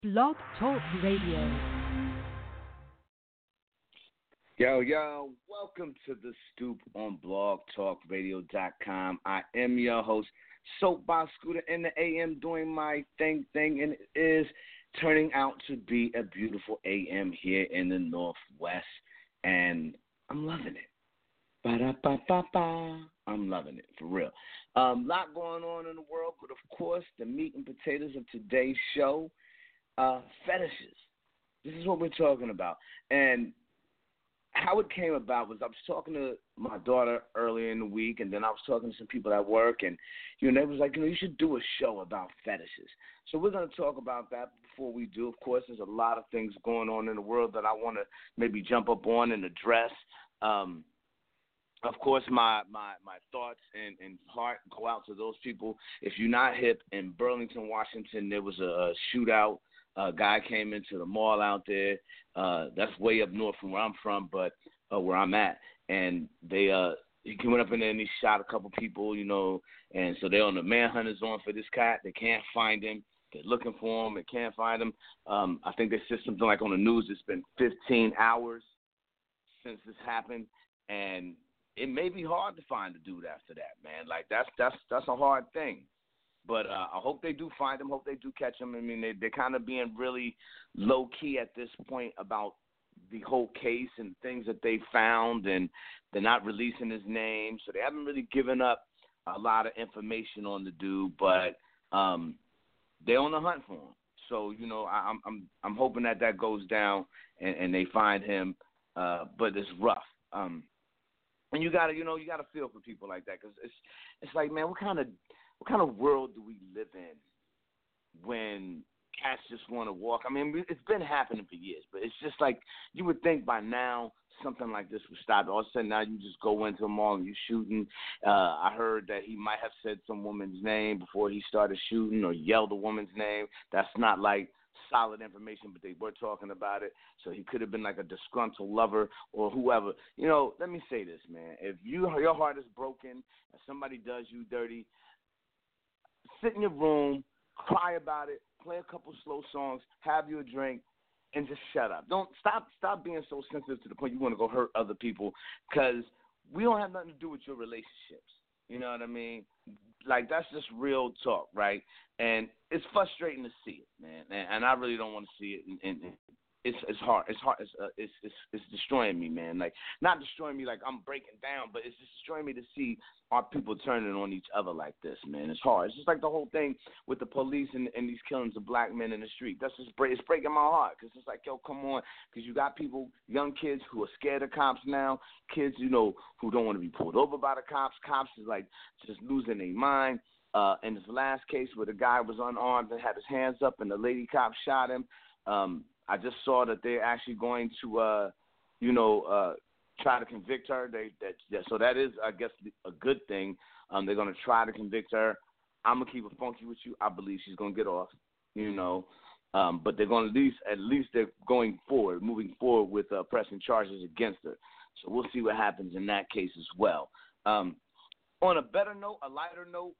Blog Talk Radio. Yo, welcome to the Stoop on blogtalkradio.com. I am your host, Soapbox Scooter in the AM, doing my thing, and it is turning out to be a beautiful AM here in the Northwest, and I'm loving it. Ba-da-ba-ba-ba. I'm loving it, for real. Lot going on in the world, but of course, the meat and potatoes of today's show, fetishes. This is what we're talking about. And how it came about was I was talking to my daughter earlier in the week, and then I was talking to some people at work, and they was like, you should do a show about fetishes. So we're going to talk about that before we do. Of course, there's a lot of things going on in the world that I want to maybe jump up on and address. Of course, my thoughts and heart go out to those people. If you're not hip, in Burlington, Washington, there was a shootout. A guy came into the mall out there. That's way up north from where I'm from, but where I'm at. And he went up in there and he shot a couple people, and so they're on the manhunters on for this cat. They can't find him. They're looking for him. They can't find him. I think they said something like on the news, it's been 15 hours since this happened, and it may be hard to find a dude after that, man. Like, that's a hard thing. But I hope they do find him. Hope they do catch him. I mean, they're kind of being really low-key at this point about the whole case and things that they found, and they're not releasing his name. So they haven't really given up a lot of information on the dude, but they're on the hunt for him. So, I'm hoping that goes down and they find him, but it's rough. And you gotta feel for people like that, because it's like, man, what kind of world do we live in when cats just want to walk? I mean, it's been happening for years, but it's just like you would think by now something like this would stop. All of a sudden now you just go into a mall and you're shooting. I heard that he might have said some woman's name before he started shooting or yelled a woman's name. That's not like solid information, but they were talking about it. So he could have been like a disgruntled lover or whoever. Let me say this, man. If your heart is broken and somebody does you dirty, sit in your room, cry about it, play a couple slow songs, have you a drink, and just shut up. Don't stop being so sensitive to the point you want to go hurt other people, because we don't have nothing to do with your relationships. You know what I mean? Like, that's just real talk, right? And it's frustrating to see it, man. And I really don't want to see it. And it's hard. It's hard. It's destroying me, man. Like, not destroying me like I'm breaking down, but it's just destroying me to see our people turning on each other like this, man. It's hard. It's just like the whole thing with the police and these killings of black men in the street. It's breaking my heart, because it's like, yo, come on, because you got people, young kids who are scared of cops now, kids, who don't want to be pulled over by the cops. Cops is like just losing their mind. In this last case where the guy was unarmed and had his hands up and the lady cop shot him, I just saw that they're actually going to, try to convict her. So that is, I guess, a good thing. They're going to try to convict her. I'm going to keep it funky with you. I believe she's going to get off, but they're going to at least they're moving forward with pressing charges against her. So we'll see what happens in that case as well. On a better note, a lighter note,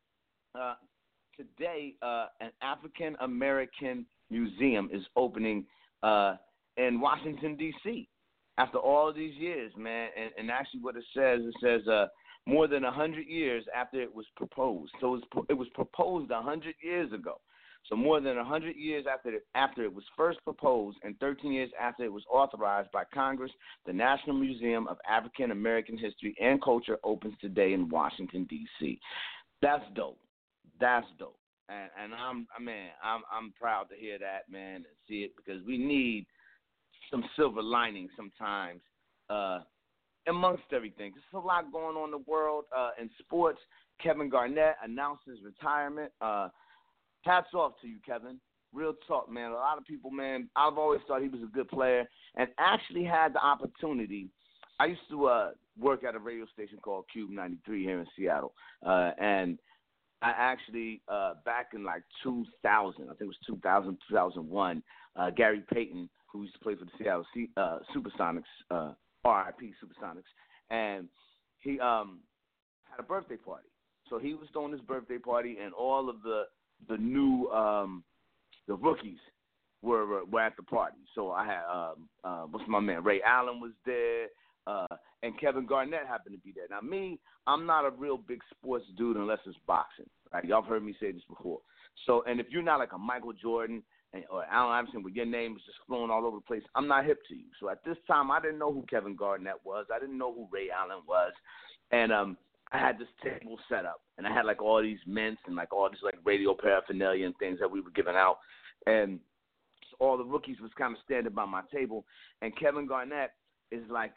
today an African American museum is opening in Washington, D.C. after all of these years, man. And actually what it says more than 100 years after it was proposed. So it was proposed 100 years ago. So more than 100 years after it was first proposed and 13 years after it was authorized by Congress, the National Museum of African American History and Culture opens today in Washington, D.C. That's dope. That's dope. And I'm proud to hear that, man, and see it, because we need some silver lining sometimes amongst everything. There's a lot going on in the world. In sports, Kevin Garnett announced his retirement. Hats off to you, Kevin. Real talk, man. A lot of people, man, I've always thought he was a good player and actually had the opportunity. I used to work at a radio station called Cube 93 here in Seattle, and I actually, back in like 2000, I think it was 2000, 2001, Gary Payton, who used to play for the Seattle Supersonics, RIP Supersonics, and he had a birthday party. So he was throwing his birthday party, and all of the new the rookies were at the party. So I had what's my man, Ray Allen was there, and Kevin Garnett happened to be there. Now me, I'm not a real big sports dude unless it's boxing. Right? Y'all have heard me say this before. So, and if you're not like a Michael Jordan or Allen Iverson, where your name is just flowing all over the place, I'm not hip to you. So at this time, I didn't know who Kevin Garnett was. I didn't know who Ray Allen was, and I had this table set up, and I had like all these mints and like all this like radio paraphernalia and things that we were giving out, and all the rookies was kind of standing by my table, and Kevin Garnett is like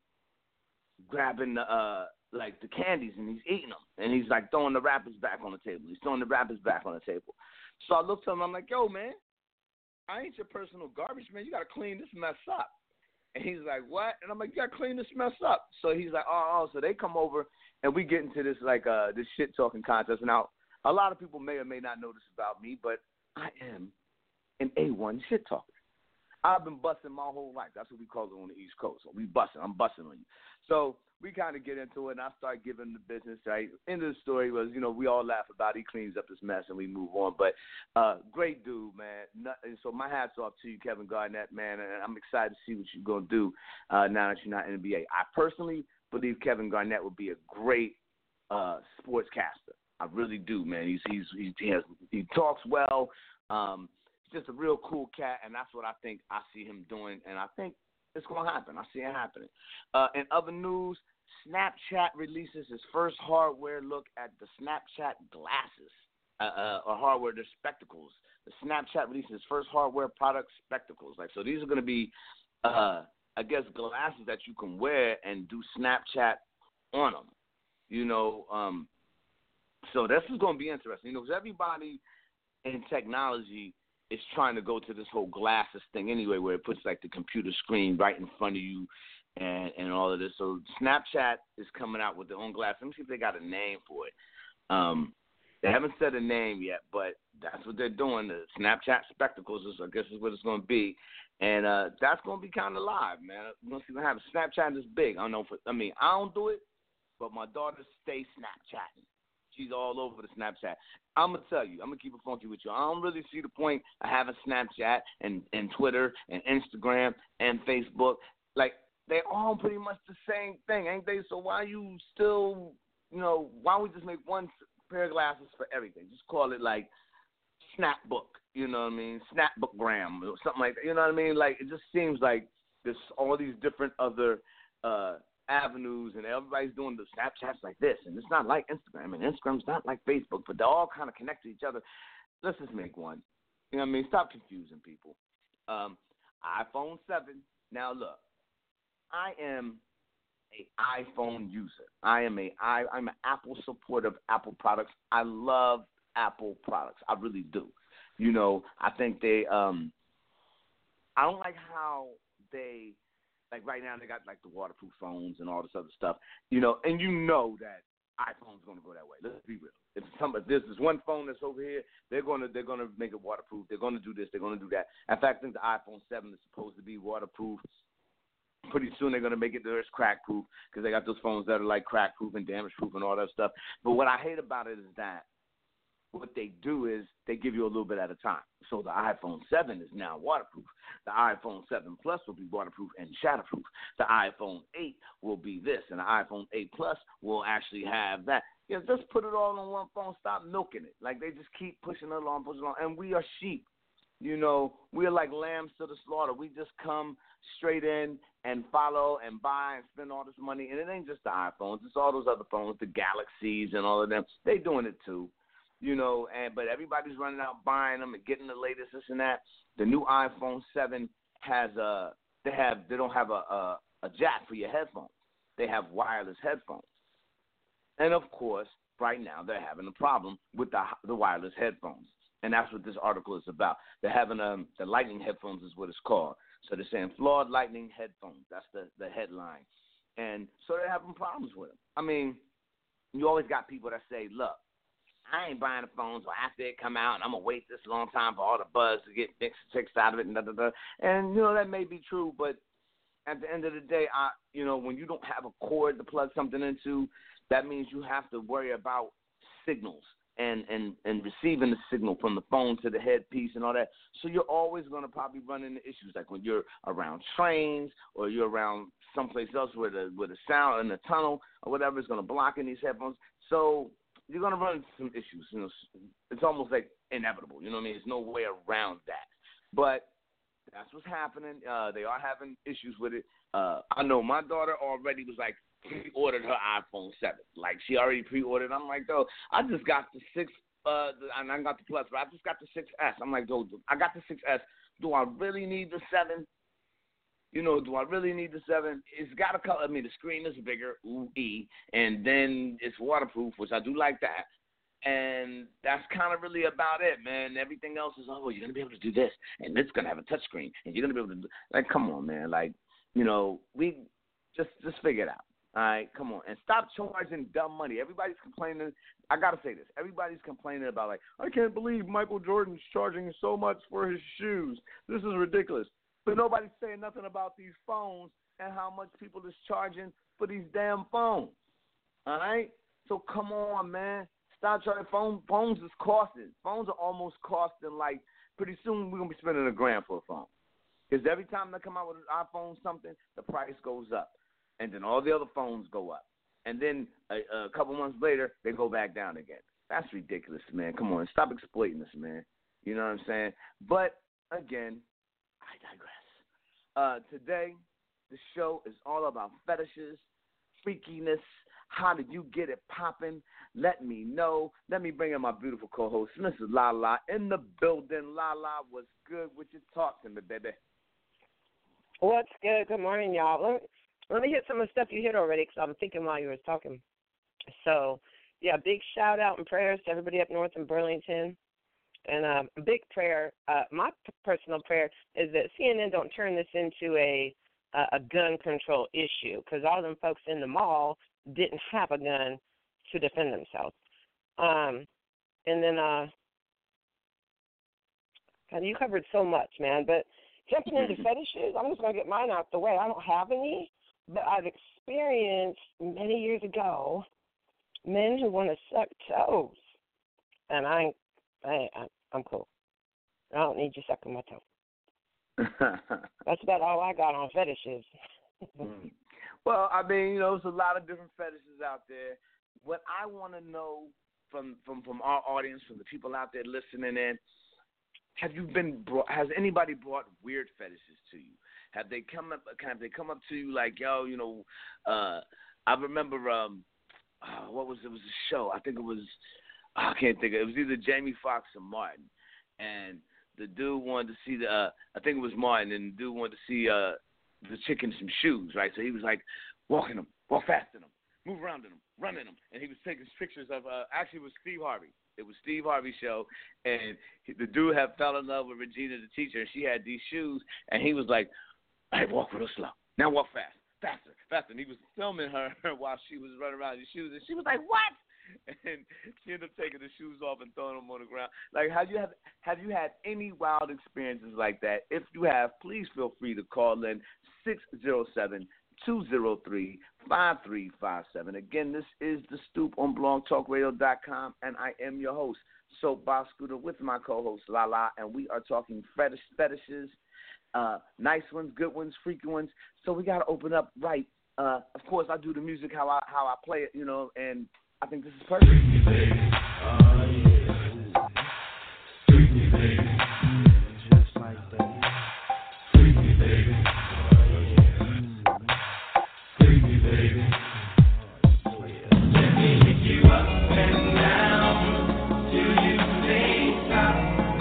grabbing the candies and he's eating them, and he's like throwing the wrappers back on the table. He's throwing the wrappers back on the table. So I looked at him, I'm like, yo, man, I ain't your personal garbage, man. You got to clean this mess up. And he's like, what? And I'm like, you got to clean this mess up. So he's like, oh. So they come over, and we get into this, like, this shit-talking contest. Now, a lot of people may or may not know this about me, but I am an A1 shit-talker. I've been busting my whole life. That's what we call it on the East Coast. So we busting. I'm busting on you. So we kind of get into it, and I start giving the business, right? End of the story was, we all laugh about it. He cleans up this mess, and we move on. But great dude, man. And so my hat's off to you, Kevin Garnett, man, and I'm excited to see what you're going to do now that you're not in the NBA. I personally believe Kevin Garnett would be a great sportscaster. I really do, man. He talks well. He's just a real cool cat, and that's what I think I see him doing, and I think it's going to happen. I see it happening. In other news, Snapchat releases its first hardware look at the Snapchat glasses, or hardware, their spectacles. The Snapchat releases its first hardware product, spectacles. Like, so these are going to be, I guess, glasses that you can wear and do Snapchat on them. So this is going to be interesting. Because everybody in technology is trying to go to this whole glasses thing anyway, where it puts like the computer screen right in front of you and all of this. So Snapchat is coming out with their own glasses. Let me see if they got a name for it. They haven't said a name yet, but that's what they're doing. The Snapchat spectacles, I guess, is what it's going to be. And that's going to be kind of live, man. We're going to see what happens. Snapchat is big. I don't do it, but my daughter stays Snapchatting. She's all over the Snapchat. I'm going to tell you, I'm going to keep it funky with you. I don't really see the point of having Snapchat and Twitter and Instagram and Facebook. Like, they're all pretty much the same thing, ain't they? So why you still, why don't we just make one pair of glasses for everything? Just call it, like, Snapbook, you know what I mean? Snapbookgram or something like that, you know what I mean? Like, it just seems like there's all these different other avenues, and everybody's doing the Snapchats like this, and it's not like Instagram, and Instagram's not like Facebook, but they're all kind of connected to each other. Let's just make one. You know what I mean? Stop confusing people. iPhone 7. Now look, I am an iPhone user. I'm an Apple supporter of Apple products. I love Apple products. I really do. I think they I don't like how they, like right now they got like the waterproof phones and all this other stuff, and that iPhone's going to go that way. Let's be real. If there's this one phone that's over here, they're going to make it waterproof. They're going to do this. They're going to do that. In fact, I think the iPhone 7 is supposed to be waterproof. Pretty soon they're going to make it there's crack proof, because they got those phones that are like crack proof and damage proof and all that stuff. But what I hate about it is that what they do is they give you a little bit at a time. So the iPhone 7 is now waterproof. The iPhone 7 Plus will be waterproof and shatterproof. The iPhone 8 will be this, and the iPhone 8 Plus will actually have that. Just put it all on one phone. Stop milking it. Like, they just keep pushing it along, and we are sheep. We are like lambs to the slaughter. We just come straight in and follow and buy and spend all this money. And it ain't just the iPhones. It's all those other phones, the Galaxies and all of them. They doing it too. But everybody's running out buying them and getting the latest, this and that. The new iPhone 7 has they don't have a jack for your headphones. They have wireless headphones. And of course, right now they're having a problem with the wireless headphones. And that's what this article is about. They're having the Lightning headphones is what it's called. So they're saying flawed Lightning headphones. That's the headline. And so they're having problems with them. I mean, you always got people that say, look, I ain't buying the phone, so after it come out, and I'm going to wait this long time for all the buzz to get fixed out of it, and da-da-da. And, that may be true, but at the end of the day, when you don't have a cord to plug something into, that means you have to worry about signals and receiving the signal from the phone to the headpiece and all that. So you're always going to probably run into issues like when you're around trains or you're around someplace else where the sound in the tunnel or whatever is going to block in these headphones. So you're going to run into some issues. You know, it's almost like inevitable. You know what I mean? There's no way around that. But that's what's happening. They are having issues with it. I know my daughter already was like, pre-ordered her iPhone 7. Like, she already pre-ordered. I'm like, though, I just got the 6, and I got the Plus, but I just got the 6S. I'm like, though, I got the 6S. Do I really need the 7? You know, do I really need the 7? It's got a color. I mean, the screen is bigger, and then it's waterproof, which I do like that. And that's kind of really about it, man. Everything else is, oh, you're going to be able to do this, and it's going to have a touch screen, and you're going to be able to do, like, come on, man. Like, you know, we just figure it out. All right, come on. And stop charging dumb money. Everybody's complaining. I got to say this. Everybody's complaining about, like, I can't believe Michael Jordan's charging so much for his shoes. This is ridiculous. But nobody's saying nothing about these phones and how much people is charging for these damn phones. All right? So come on, man. Stop charging. Phones is costing. Phones are almost costing, like, pretty soon we're going to be spending $1,000 for a phone. Because every time they come out with an iPhone something, the price goes up. And then all the other phones go up. And then a couple months later, they go back down again. That's ridiculous, man. Come on, stop exploiting this, man. You know what I'm saying? But, again, I digress. Today, the show is all about fetishes, freakiness. How did you get it popping? Let me know. Let me bring in my beautiful co-host, Mrs. Lala, in the building. Lala, what's good? What you talking to, baby? What's good? Good morning, y'all. Let me hit some of the stuff you hit already because I'm thinking while you were talking. So, yeah, big shout-out and prayers to everybody up north in Burlington. And a big prayer, my personal prayer, is that CNN don't turn this into a gun control issue because all them folks in the mall didn't have a gun to defend themselves. And then, God, you covered so much, man. But jumping into fetishes, I'm just going to get mine out the way. I don't have any. But I've experienced many years ago men who want to suck toes, and I'm cool. I don't need you sucking my toe. That's about all I got on fetishes. Well, I mean, you know, there's a lot of different fetishes out there. What I want to know from our audience, from the people out there listening in, has anybody brought weird fetishes to you? Have they come up to you like, yo, you know, I remember, what was it? It was a show. I think it was, I can't think of it. It was either Jamie Foxx or Martin. And the dude wanted to see I think it was Martin, and the dude wanted to see the chick in some shoes, right? So he was like, walk fast in them, move around in them, run in them. And he was taking pictures of, actually it was Steve Harvey. It was Steve Harvey's show, and the dude had fell in love with Regina, the teacher, and she had these shoes, and he was like, hey, walk real slow. Now walk fast. Faster. And he was filming her while she was running around in the shoes. And she was like, what? And she ended up taking the shoes off and throwing them on the ground. Like, have you had any wild experiences like that? If you have, please feel free to call in 607-203-5357. Again, this is The Stoop on blogtalkradio.com, and I am your host, Soapbox Scooter, with my co-host, Lala, and we are talking fetishes. Nice ones, good ones, freaky ones. So we got to open up right. Of course, I do the music how I play it, you know, and I think this is perfect. Freaky baby, freaky baby, just like that. Freaky baby, freaky baby. Let me hit you up and down till you say stop.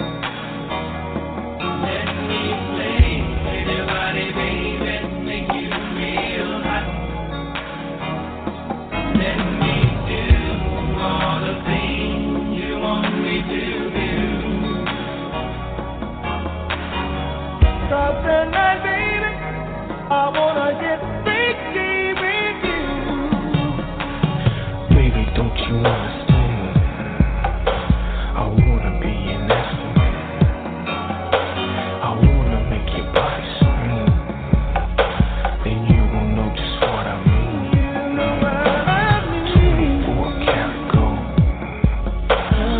Let me play anybody, baby, make you real hot. Let me do all the things you want me to do. Stop the night, baby. I wanna get freaky with you. Baby, don't you understand? I wanna be an astronaut. I wanna make your body smooth. Then you gon' know just what I mean. You know what I mean. 24 karat gold.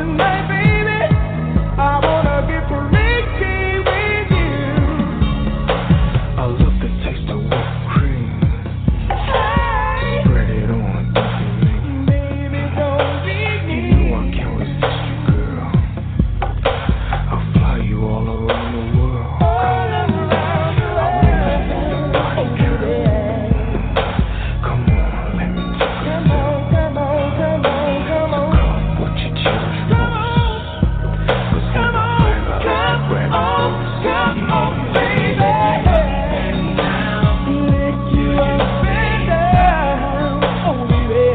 tonight, baby, I wanna get freaky with you. I love the taste of whipped cream. Hey. Spread it on, baby, don't leave me. You know I can't resist you, girl. I'll fly you all around the world. I wanna see your body, girl. Come on, let me take a look. Come on. What you choose most? Come on, baby. Lick you up and down, oh baby.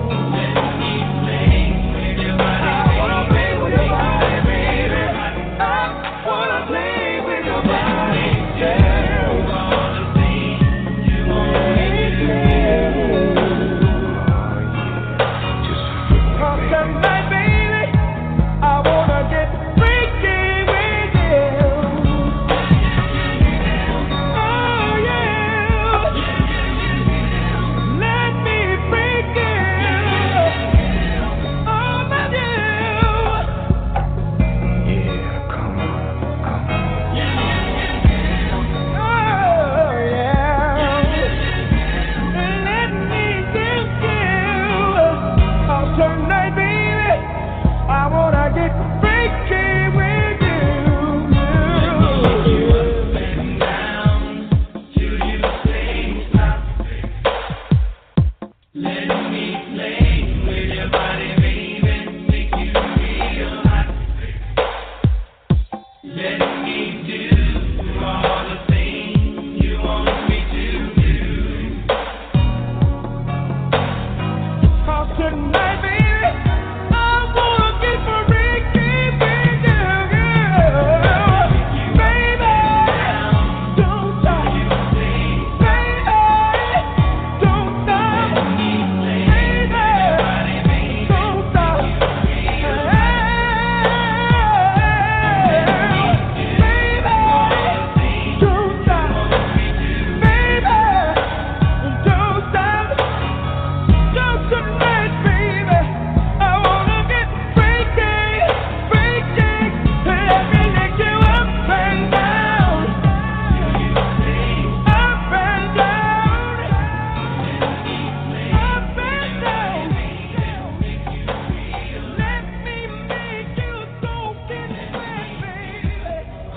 I wanna play with your body, baby. I wanna play with your body, girl. Cause tonight, baby, I wanna get freaky with you. Oh yeah, let me freak you. Oh my dear. Yeah, come on. Oh yeah, let me give you. Oh tonight, baby, I wanna get freaky with you. Cause tonight, baby, I wanna get freaky with you, girl. Baby, don't stop. Baby, don't stop. Baby, don't stop. Baby, don't stop. Baby, don't stop. Just tonight, baby, I wanna get freaky. Let me lick you up and down, up and down, up and down. Let me make you soaking wet, baby.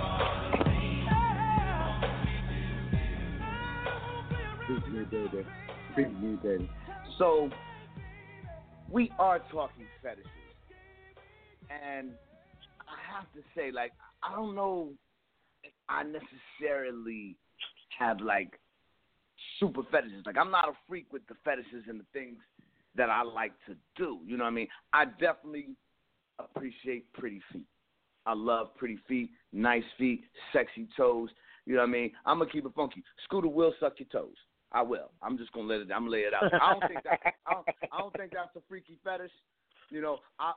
Freak me, baby. So, we are talking fetishes. And I have to say, like, I don't know if I necessarily have, like, super fetishes. Like, I'm not a freak with the fetishes and the things that I like to do. You know what I mean? I definitely appreciate pretty feet. I love pretty feet, nice feet, sexy toes. You know what I mean? I'm going to keep it funky. Scooter will suck your toes. I will. I'm just gonna I'm gonna lay it out. I don't think that's a freaky fetish. You know, I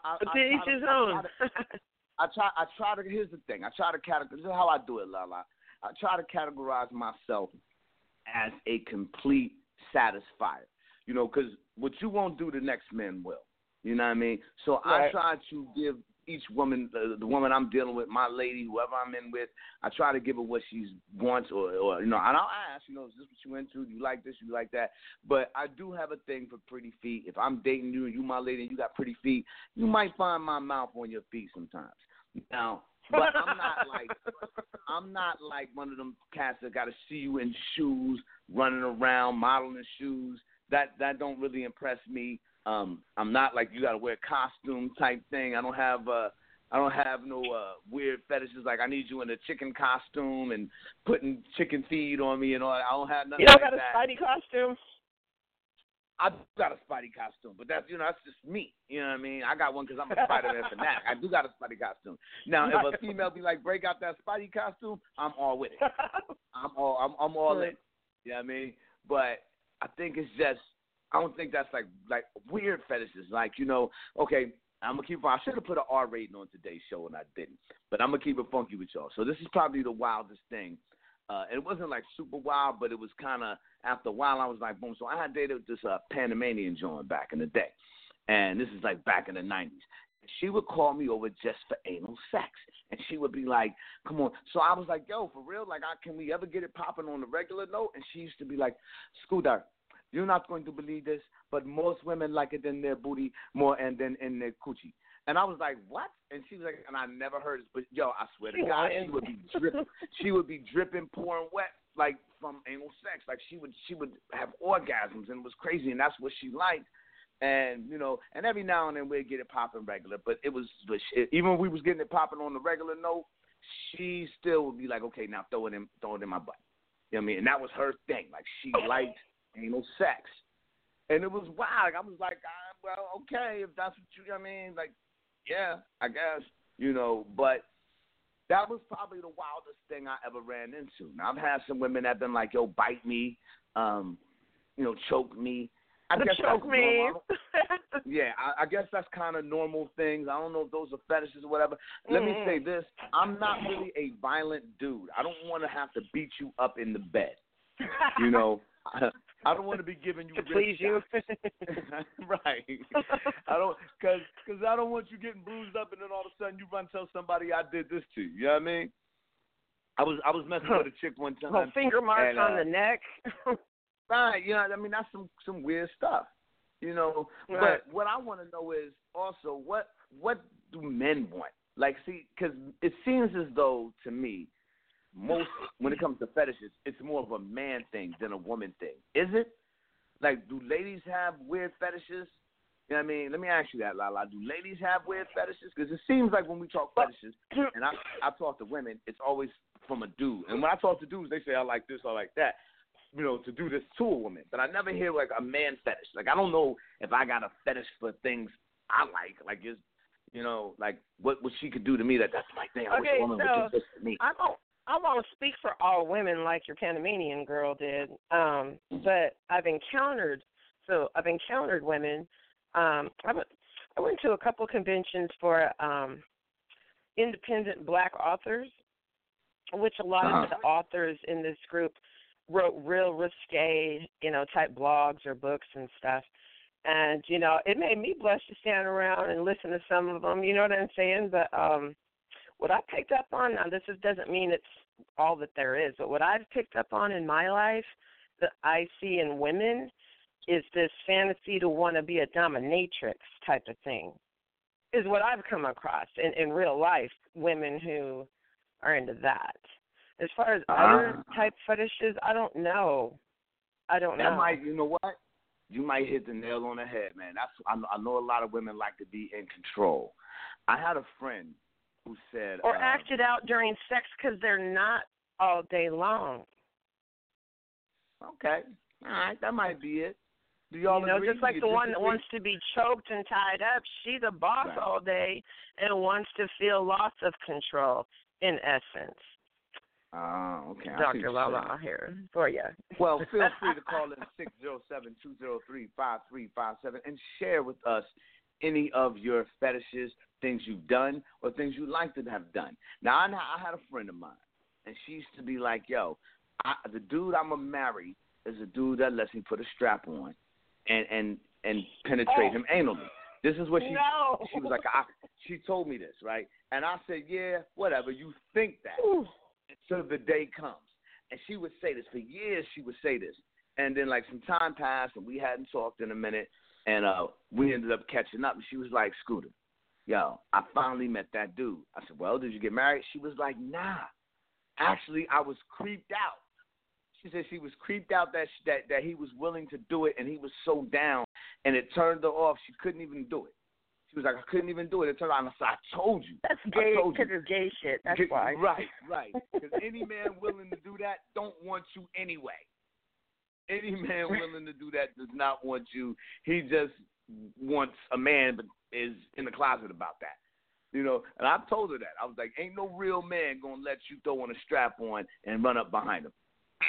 try to. Here's the thing. I try to categorize. This is how I do it, Lala. I try to categorize myself as a complete satisfier. You know, because what you won't do, the next man will. You know what I mean? So right. I try to give each woman, the woman I'm dealing with, my lady, whoever I'm in with, I try to give her what she wants, or you know, and I'll ask, you know, is this what you into? Do you like this? Do you like that? But I do have a thing for pretty feet. If I'm dating you and you my lady and you got pretty feet, you might find my mouth on your feet sometimes. Now, but I'm not like one of them cats that got to see you in shoes, running around, modeling shoes. That don't really impress me. I'm not like you got to wear a costume type thing. I don't have no weird fetishes like I need you in a chicken costume and putting chicken feed on me and all that. I don't have nothing like that. You don't got a Spidey costume? I got a Spidey costume, but that's just me. You know what I mean? I got one because I'm a Spider-Man fanatic. I do got a Spidey costume. Now, if a female be like, break out that Spidey costume, I'm all with it. I'm all in. You know what I mean? But I think it's just, I don't think that's like weird fetishes. Like, you know, okay, I'm going to keep it. I should have put an R rating on today's show, and I didn't. But I'm going to keep it funky with y'all. So this is probably the wildest thing. It wasn't like super wild, but it was kind of, after a while, I was like, boom. So I had dated this Panamanian joint back in the day. And this is like back in the 90s. she would call me over just for anal sex. And she would be like, come on. So I was like, yo, for real? Like, can we ever get it popping on the regular note? And she used to be like, Scooter, you're not going to believe this, but most women like it in their booty more and then in their coochie. And I was like, what? And she was like, and I never heard this, but yo, I swear to God, she would be dripping, pouring wet, like from anal sex. Like she would have orgasms, and it was crazy, and that's what she liked. And and every now and then we'd get it popping regular, but even when we was getting it popping on the regular note, she still would be like, okay, now throw it in my butt. You know what I mean? And that was her thing. Like she liked anal sex, and it was wild. I was like, well, okay, if that's what you, I mean, like. Yeah, I guess, but that was probably the wildest thing I ever ran into. Now, I've had some women that have been like, yo, bite me, choke me. Choke me. Yeah, I guess that's kind of normal things. I don't know if those are fetishes or whatever. Let me say this. I'm not really a violent dude. I don't want to have to beat you up in the bed. I don't want to be giving you to please you. Right. I don't, cause I don't want you getting bruised up and then all of a sudden you run and tell somebody I did this to you. You know what I mean? I was messing with a chick one time. Finger marks on the neck. Right. I mean that's some weird stuff. Right. But what I want to know is also what do men want? Like, see, because it seems as though to me. When it comes to fetishes, it's more of a man thing than a woman thing. Is it? Like, do ladies have weird fetishes? You know what I mean? Let me ask you that, Lala. Do ladies have weird fetishes? Because it seems like when we talk fetishes, and I talk to women, it's always from a dude. And when I talk to dudes, they say, I like this, I like that, to do this to a woman. But I never hear, like, a man fetish. Like, I don't know if I got a fetish for things I like. Like, it's, like, what she could do to me that's my thing. I wish a woman would do this to me. I won't speak for all women like your Panamanian girl did, but I've encountered women. I went to a couple conventions for independent black authors, which a lot of the authors in this group wrote real risque, type blogs or books and stuff. And, it made me blush to stand around and listen to some of them, you know what I'm saying? But what I picked up on, now this doesn't mean it's all that there is, but what I've picked up on in my life that I see in women is this fantasy to want to be a dominatrix type of thing, is what I've come across in real life, women who are into that. As far as other type fetishes, I don't know. That might, you know what? You might hit the nail on the head, man. I know a lot of women like to be in control. I had a friend who said, or acted out during sex because they're not all day long. Okay, all right, that might be it. Do y'all agree? Just like the one that wants to be choked and tied up, she's a boss all day and wants to feel loss of control. In essence. Okay. Dr. Lala here for you. Well, feel free to call in 607-203-5357 and share with us any of your fetishes, things you've done, or things you'd like to have done. Now, I had a friend of mine, and she used to be like, yo, the dude I'm going to marry is a dude that lets me put a strap on and penetrate him anally. This is what she was like, she told me this, right? And I said, yeah, whatever, you think that until the day comes. And she would say this. For years, she would say this. And then, like, some time passed, and we hadn't talked in a minute, and we ended up catching up. And she was like, Scooter, yo, I finally met that dude. I said, well, did you get married? She was like, nah. Actually, I was creeped out. She said she was creeped out that he was willing to do it, and he was so down, and it turned her off. She couldn't even do it. She was like, I couldn't even do it. It turned out, and I said, I told you. That's gay, because it's gay shit. That's why. Right. Because any man willing to do that don't want you anyway. Any man willing to do that does not want you. He just wants a man, but is in the closet about that. You know, and I told her that. I was like, ain't no real man going to let you throw on a strap on and run up behind him.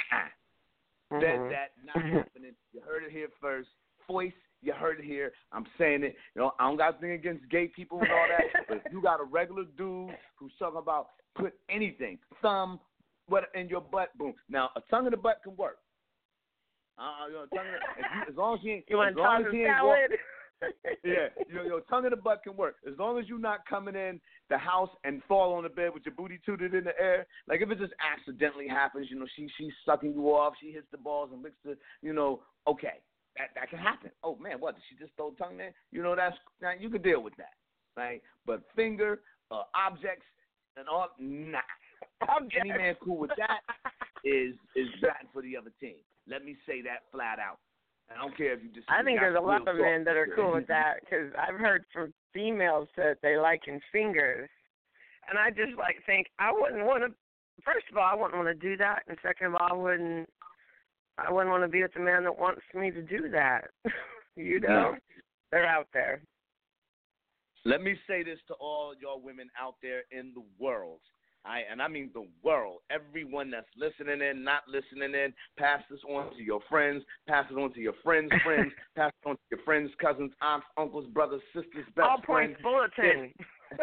That not happening. You heard it here first. Voice, you heard it here. I'm saying it. You know, I don't got anything against gay people and all that, but if you got a regular dude who's talking about put anything, thumb, what in your butt, boom. Now, a tongue in the butt can work. As long as he ain't, you want to talk salad? Yeah, your tongue in the butt can work as long as you're not coming in the house and fall on the bed with your booty tooted in the air. Like if it just accidentally happens, she's sucking you off, she hits the balls and licks the, okay, that can happen. Oh man, what did she just throw tongue there? That's now you can deal with that, right? But finger, objects, and all, nah. Any man cool with that is batting for the other team. Let me say that flat out. I don't care if you disagree. I think there's a lot of men that are cool with that because I've heard from females that they like in fingers, and I just think I wouldn't want to. First of all, I wouldn't want to do that, and second of all, I wouldn't want to be with a man that wants me to do that. They're out there. Let me say this to all y'all women out there in the world. I mean the world, everyone that's listening in, not listening in, pass this on to your friends, pass it on to your friends' friends, pass it on to your friends, cousins, aunts, uncles, brothers, sisters, best All friends. All points bulletin.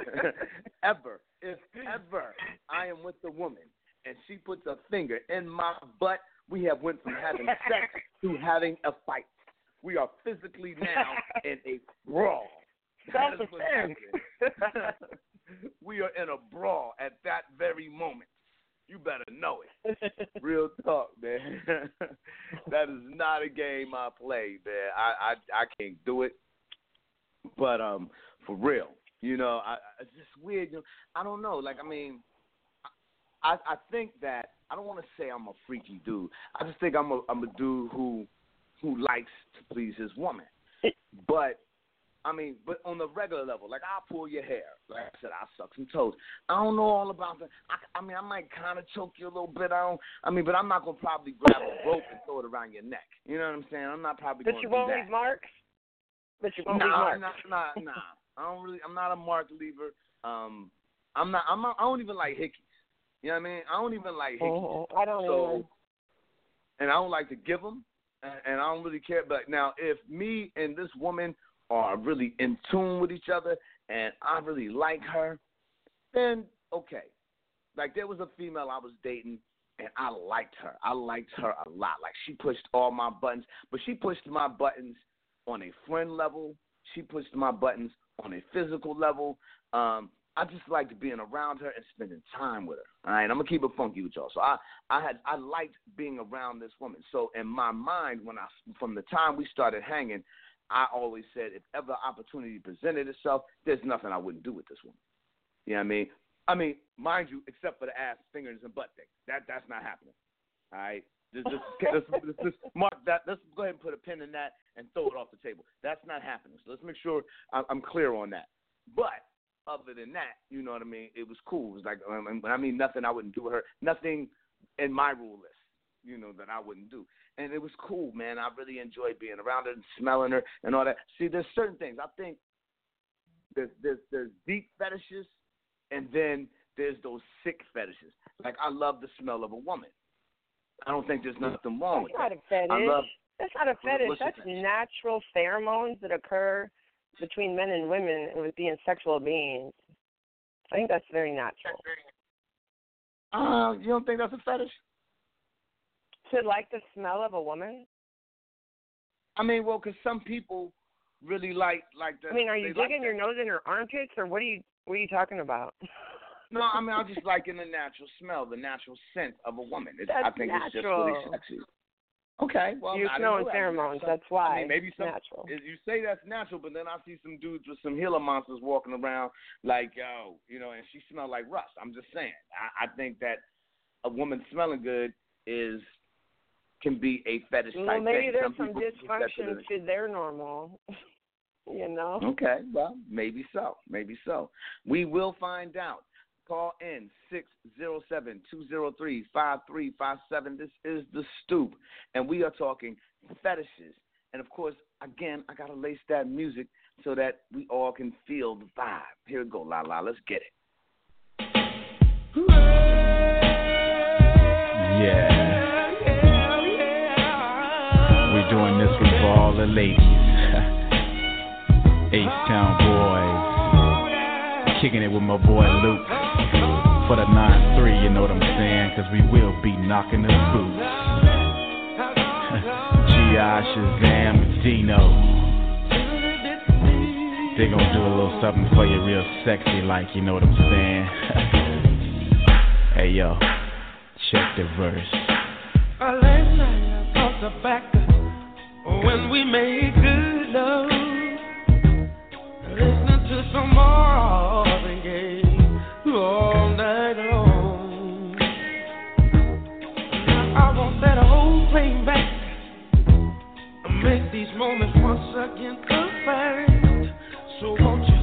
If ever I am with a woman and she puts a finger in my butt, we have went from having sex to having a fight. We are physically now in a brawl. Self-defense. We are in a brawl at that very moment. You better know it. Real talk, man. That is not a game I play, man. I can't do it. But for real, it's just weird. I don't know. I think that I don't want to say I'm a freaky dude. I just think I'm a dude who likes to please his woman. But on the regular level, I'll pull your hair. Like I said, I'll suck some toes. I don't know all about that. I might kind of choke you a little bit. But I'm not going to probably grab a rope and throw it around your neck. You know what I'm saying? I'm not probably going to do that. But you won't leave marks? Nah. I'm not a mark leaver. I don't even like hickeys. You know what I mean? I don't even like hickeys. I don't either. And I don't like to give them. And I don't really care. But now, if me and this woman are really in tune with each other and I really like her, then okay. There was a female I was dating and I liked her. I liked her a lot. She pushed all my buttons, but she pushed my buttons on a friend level. She pushed my buttons on a physical level. I just liked being around her and spending time with her. All right, I'm gonna keep it funky with y'all. So I liked being around this woman. So in my mind, from the time we started hanging, I always said if ever opportunity presented itself, there's nothing I wouldn't do with this woman. You know what I mean? Mind you, except for the ass, fingers, and butt thing. That's not happening. All right? Let's mark that. Let's go ahead and put a pin in that and throw it off the table. That's not happening. So let's make sure I'm clear on that. But other than that, you know what I mean? It was cool. It was nothing I wouldn't do with her. Nothing in my rule list, that I wouldn't do. And it was cool, man. I really enjoyed being around her and smelling her and all that. See, there's certain things. I think there's deep fetishes, and then there's those sick fetishes. I love the smell of a woman. I don't think there's nothing wrong with that. That's not a fetish. That's natural pheromones that occur between men and women with being sexual beings. I think that's very natural. You don't think that's a fetish? To like the smell of a woman? Because some people really like that. Are you digging your nose in her armpits, or what are you talking about? No, I just like in the natural smell, the natural scent of a woman. I think natural. It's just really sexy. Okay, well, you're smelling pheromones. That's why. Maybe some natural. You say that's natural, but then I see some dudes with some Gila monsters walking around and she smell like rust. I'm just saying. I think that a woman smelling good can be a fetish type thing. Maybe there's some dysfunction to their normal. Okay, well, maybe so. We will find out. Call in 607-203-5357. This is The Stoop, and we are talking fetishes. And, of course, again, I got to lace that music so that we all can feel the vibe. Here we go, La La. Let's get it. Yeah. We're doing this one for all the ladies. H-Town boys. Kicking it with my boy Luke. For the 9-3, you know what I'm saying? Cause we will be knocking the boots. G.I. Shazam and Dino. Still gonna do a little something for you real sexy like, you know what I'm saying? Hey yo, check the verse. Last night I thought back when we made good love, listening to some Marvin Gaye all night long. Now I want that old plane back, make these moments once again perfect. So won't you,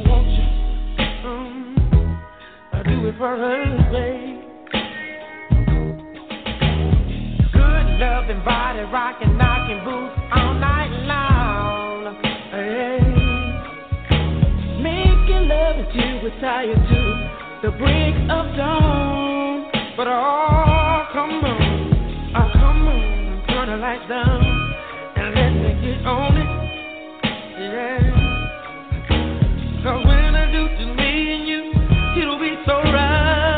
I do it for her, babe. Good loving, body rocking, knocking boots all night long. Hey. Making love until we're tired to the break of dawn. But oh, come on, turn the lights down and let me get on it. Yeah. 'Cause when I do to me and you, it'll be so right.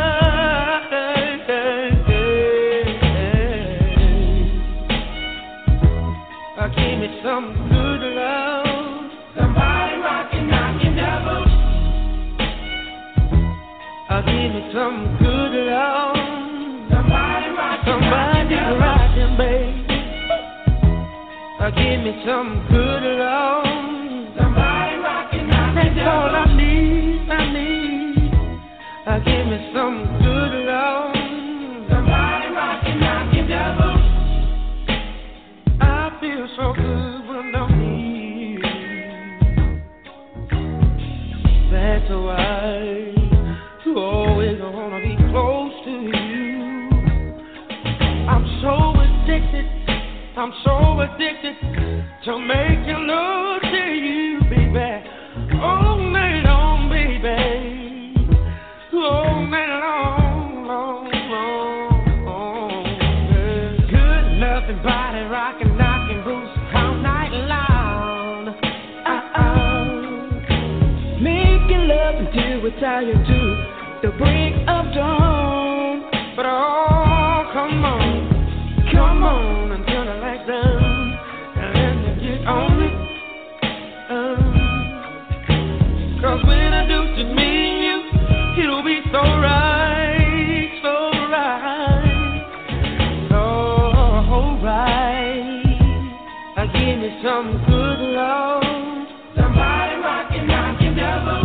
Give me some good love. Somebody rockin', knockin' devil. Give me some good love. Somebody rockin', baby. Give me some good love. Somebody rockin', knockin' devil. That's all I need. Give me some good love. Somebody rockin', knockin' devil. Feel so good when I'm here. That's why you always wanna be close to you. I'm so addicted to making love to you, baby. All night long, baby. All night long. Good loving, body rocking. Until we're tired to the break of dawn. But oh, come on and turn the lights down and let me get on it. 'Cause when I do to me and you, it'll be so right. Give me some good love. Somebody rockin', knockin' devil.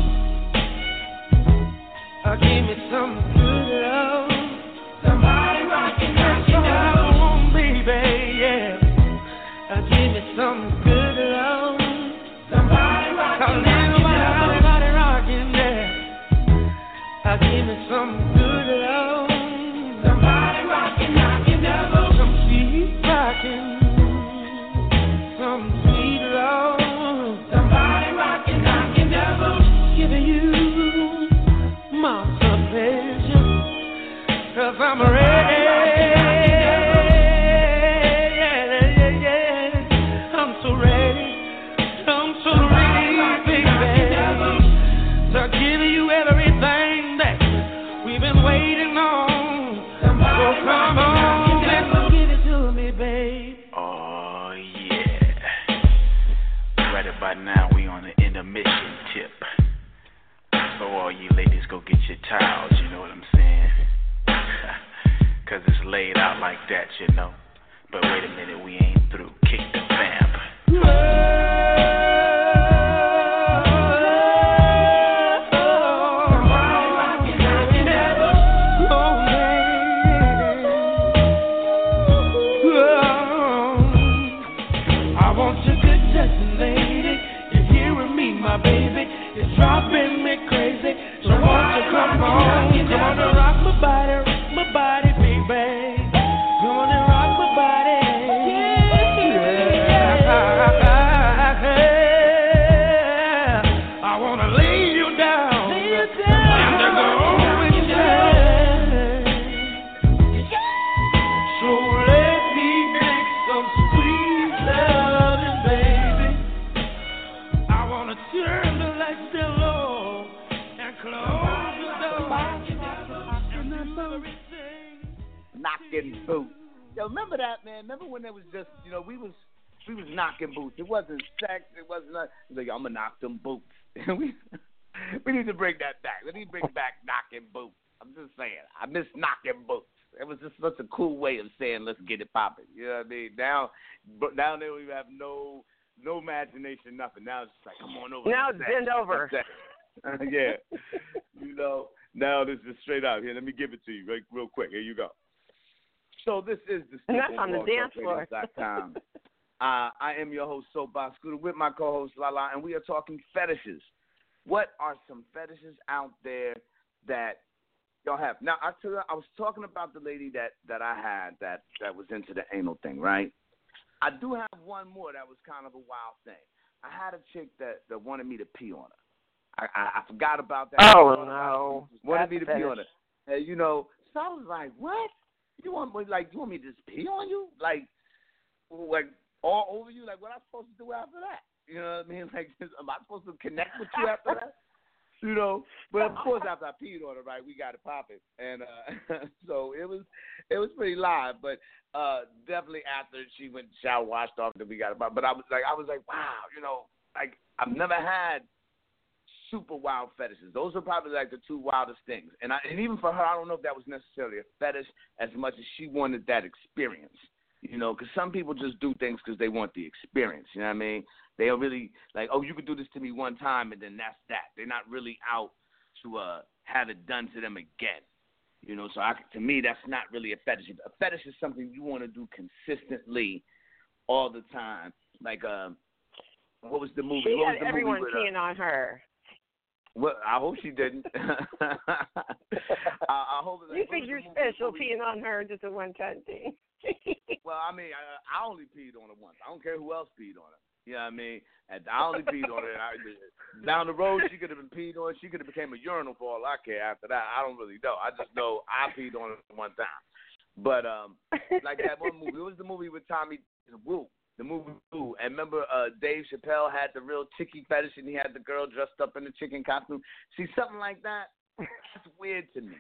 Give me some good love. Somebody rockin', knockin' down, baby, yeah. Give me some good love. Somebody rockin', knockin' down. Everybody rockin', yeah. Give me some good love. Somebody rockin', knockin' down. Some sweet rockin'. Some sweet love. Somebody rockin', knockin' devil. Giving you my pleasure, 'cause I'm ready. Yeah. I'm so ready, baby, to give you everything that we've been waiting on. So come on, let's give it to me, babe. Oh yeah. Right about now we on the intermission tip. So all you ladies go get your towels, you know what I'm saying? 'Cause it's laid out like that, you know. But wait a minute, we ain't through. Kick the vamp. I want you good just lady. You're hearing me, my baby. It's dropping me crazy. So won't you come on and rock my body, baby. Come on and rock my body. Yeah. I wanna lay you down. And to go with you. So let me make some sweet loving, baby. I wanna turn the lights down low and close the door. Knocking boots. Yo, remember that, man? Remember when there was just, we was We was knocking boots. It wasn't sex. It wasn't nothing. He was like, I'm going to knock them boots. we need to bring that back. We need to bring back knocking boots. I'm just saying. I miss knocking boots. It was just such a cool way of saying, let's get it popping. You know what I mean? Now they don't even have no imagination, nothing. Now it's just like, come on over. Now it's bend over. Yeah. You know, now this is straight out here. Let me give it to you real quick. Here you go. So this is the and that's on the dance floor. I am your host, Soapbox Scooter, with my co-host, Lala, and we are talking fetishes. What are some fetishes out there that y'all have? Now, I was talking about the lady that I had that was into the anal thing, right? I do have one more that was kind of a wild thing. I had a chick that wanted me to pee on her. I forgot about that. Oh, no. Wanted me to pee on her. And, you know, so I was like, what? You want me to just pee on you? Like all over you? Like, what am I supposed to do after that? You know what I mean? Like, am I supposed to connect with you after that? You know, but of course after I peed on her, right, we got it popping, and so it was pretty live. But definitely after she went shower, washed off, then we got it popping. But I was like, wow, you know, like I've never had super wild fetishes. Those are probably like the two wildest things. And even for her, I don't know if that was necessarily a fetish as much as she wanted that experience. You know, because some people just do things because they want the experience. You know what I mean? They are really like, oh, you could do this to me one time, and then that's that. They're not really out to have it done to them again. You know, so to me, that's not really a fetish. A fetish is something you want to do consistently all the time. Like, what was the movie? She what was had the everyone movie peeing on her. Well, I hope she didn't. I hope you think you're special peeing on her, just a one-time thing. Well, I mean, I only peed on her once. I don't care who else peed on her. You know what I mean? And I only peed on her. Down the road, she could have been peed on. She could have became a urinal for all I care after that. I don't really know. I just know I peed on her one time. But like that one movie. It was the movie with Tommy Woo. The movie Woo. And remember Dave Chappelle had the real chicky fetish and he had the girl dressed up in the chicken costume. See, something like that, that's weird to me.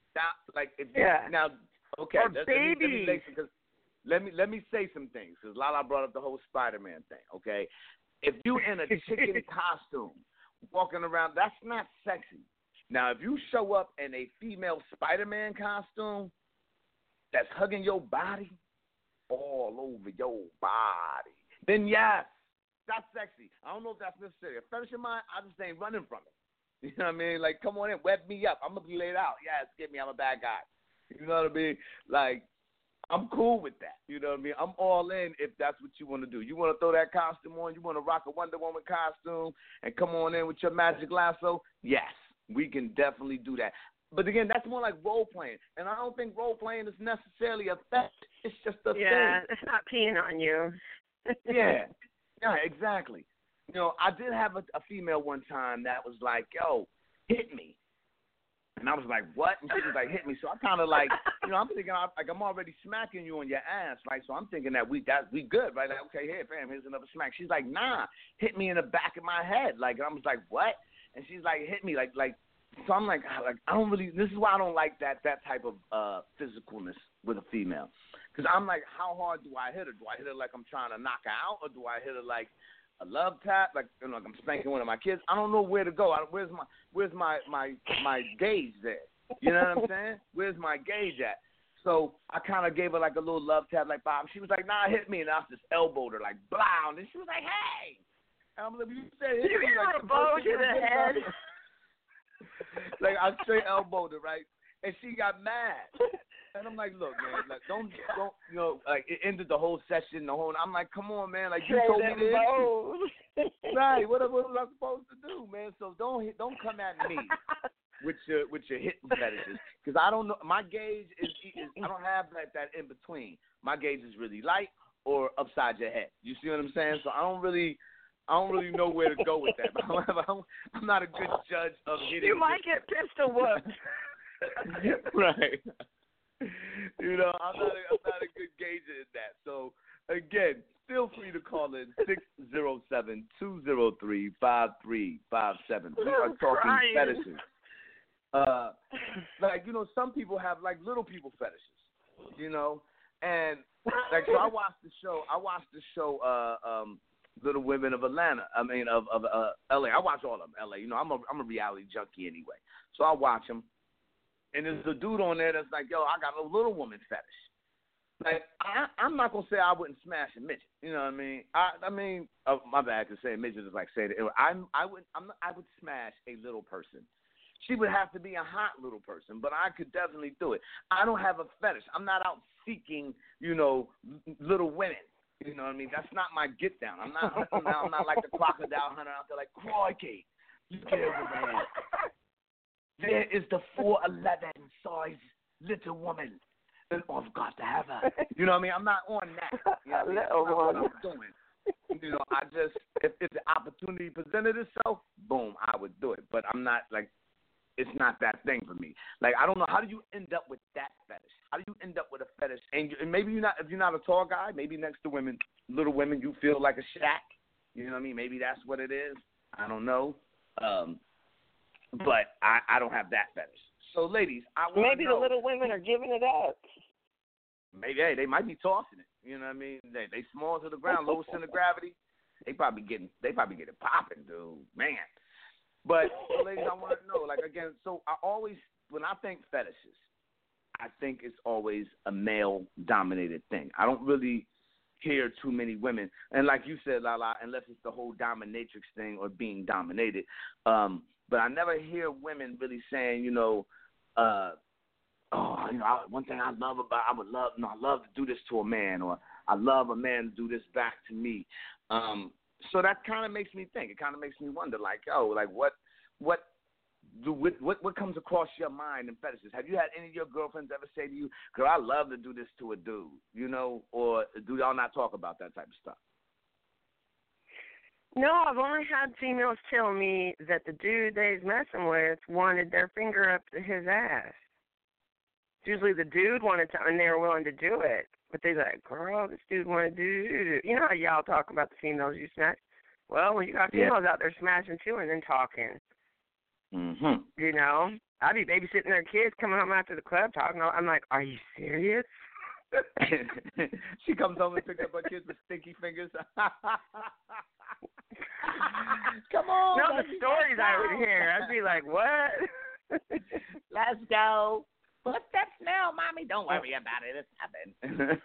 Now, okay. Or baby. Let me say some things, because Lala brought up the whole Spider-Man thing, okay? If you in a chicken costume walking around, that's not sexy. Now, if you show up in a female Spider-Man costume that's hugging your body all over your body, then yes, that's sexy. I don't know if that's necessary. A fetish of mine, I just ain't running from it. You know what I mean? Like, come on in, web me up. I'm going to be laid out. Yeah, get me. I'm a bad guy. You know what I mean? Like, I'm cool with that. You know what I mean? I'm all in if that's what you want to do. You want to throw that costume on? You want to rock a Wonder Woman costume and come on in with your magic lasso? Yes, we can definitely do that. But again, that's more like role playing. And I don't think role playing is necessarily a fetish. It's just a thing. Yeah, it's not peeing on you. Yeah, exactly. You know, I did have a female one time that was like, yo, hit me. And I was like, what? And she was like, hit me. So I kind of like, you know, I'm thinking, like, I'm already smacking you on your ass, right? So I'm thinking that we good, right? Like, okay, here, fam, here's another smack. She's like, nah, hit me in the back of my head. Like, and I was like, what? And she's like, hit me, like. So I'm like, I don't really. This is why I don't like that type of physicalness with a female, because I'm like, how hard do I hit her? Do I hit her like I'm trying to knock her out, or do I hit her like a love tap, like, you know, like I'm spanking one of my kids? I don't know where to go. Where's my gauge there? You know what I'm saying? Where's my gauge at? So I kind of gave her like a little love tap, like, Bob. She was like, nah, hit me, and I just elbowed her, like, blah. And she was like, hey. And I'm like, you said hit me, like, a bow to the head. Like, I straight elbowed her, right? And she got mad. And I'm like, look, man, like, don't, you know, like, it ended the whole session, I'm like, come on, man, like, you told me this. Right, what was I supposed to do, man? So don't come at me with your hitting fetishes, because I don't know, my gauge is I don't have that in between. My gauge is really light or upside your head. You see what I'm saying? So I don't really know where to go with that. I'm not a good judge of hitting. You might get pistol whooped. Right. You know, I'm not a good gauge in that. So again, feel free to call in 607-203-5357. We are talking fetishes. Like, you know, some people have like little people fetishes. You know, And like, so I watched the show. Little Women of Atlanta. I mean, of L.A. I watch all of them. L.A. You know, I'm a reality junkie anyway, so I watch them. And there's a dude on there that's like, yo, I got a little woman fetish. Like, I'm not gonna say I wouldn't smash a midget. You know what I mean? My bad, cause saying midget is like saying it. I would smash a little person. She would have to be a hot little person, but I could definitely do it. I don't have a fetish. I'm not out seeking, little women. You know what I mean? That's not my get down. I'm not like the crocodile hunter out there like, crikey, look at over there. There is the 4'11" size little woman. And I've got to have her. You know what I mean? I'm not on that. You know what I mean? That's not what I'm doing. I just, if the opportunity presented itself, boom, I would do it. But I'm not like, it's not that thing for me. Like, I don't know. How do you end up with that fetish? How do you end up with a fetish? And maybe if you're not a tall guy, maybe next to women, little women, you feel like a shack. You know what I mean? Maybe that's what it is. I don't know. But I don't have that fetish. So, ladies, I want to know. Maybe the little women are giving it up. Maybe, hey, they might be tossing it. You know what I mean? They small to the ground, low center of gravity. They probably getting popping, dude. Man. But, so ladies, I want to know, like, again, so when I think fetishes, I think it's always a male-dominated thing. I don't really hear too many women. And like you said, Lala, unless it's the whole dominatrix thing or being dominated. But I never hear women really saying, one thing I love about, I love to do this to a man, or I love a man to do this back to me. So that kind of makes me think. It kind of makes me wonder, like, what comes across your mind in fetishes? Have you had any of your girlfriends ever say to you, "Girl, I love to do this to a dude," or do y'all not talk about that type of stuff? No, I've only had females tell me that the dude they's messing with wanted their finger up his ass. Usually the dude wanted to, and they were willing to do it. But they're like, girl, this dude wanted to do. You know how y'all talk about the females you smash? Well, when you got females out there smashing too and then talking. Mm-hmm. I'd be babysitting their kids coming home after the club talking. I'm like, are you serious? She comes home and picks up her kids with stinky fingers. Come on. No, the stories I would hear. I'd be like, what? Let's go. What's that smell, Mommy? Don't worry about it. It's happening.